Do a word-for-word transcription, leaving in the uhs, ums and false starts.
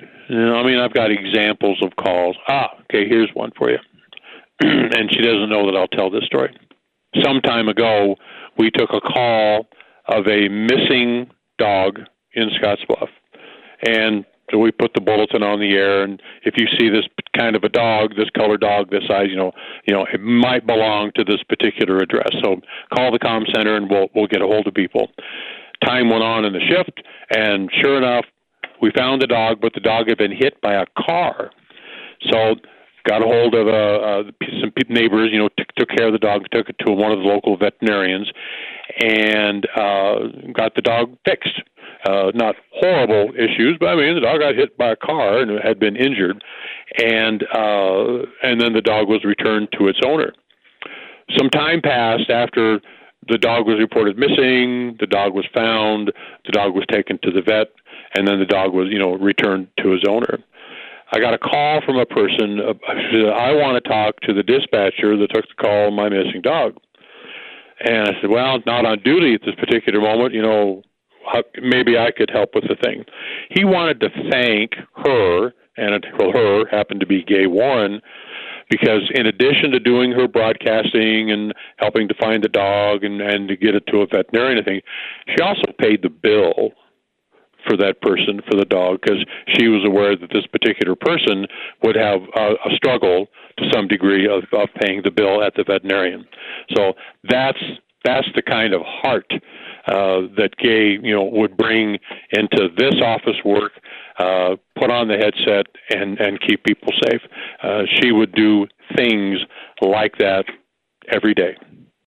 No, I mean, I've got examples of calls. Ah, okay, here's one for you. And she doesn't know that I'll tell this story. Some time ago, we took a call of a missing dog in Scottsbluff. And so we put the bulletin on the air, and if you see this kind of a dog, this color dog, this size, you know, you know, it might belong to this particular address. So call the comm center, and we'll we'll get a hold of people. Time went on in the shift, and sure enough, we found the dog, but the dog had been hit by a car. So got a hold of uh, uh, some neighbors, you know, t- took care of the dog, took it to one of the local veterinarians, and uh, got the dog fixed. Uh, not horrible issues, but I mean, the dog got hit by a car and had been injured, and uh, and then the dog was returned to its owner. Some time passed after the dog was reported missing. The dog was found. The dog was taken to the vet, and then the dog was, you know, returned to his owner. I got a call from a person. Uh, I want to talk to the dispatcher that took the call on my missing dog. And I said, well, not on duty at this particular moment. You know, how, maybe I could help with the thing. He wanted to thank her, and it, well, her happened to be Gay Warren, because in addition to doing her broadcasting and helping to find the dog and, and to get it to a veterinarian and thing, she also paid the bill for that person, for the dog, because she was aware that this particular person would have a, a struggle to some degree of, of paying the bill at the veterinarian. So that's that's the kind of heart uh, that Gay, you know, would bring into this office work, uh, put on the headset and, and keep people safe. Uh, she would do things like that every day.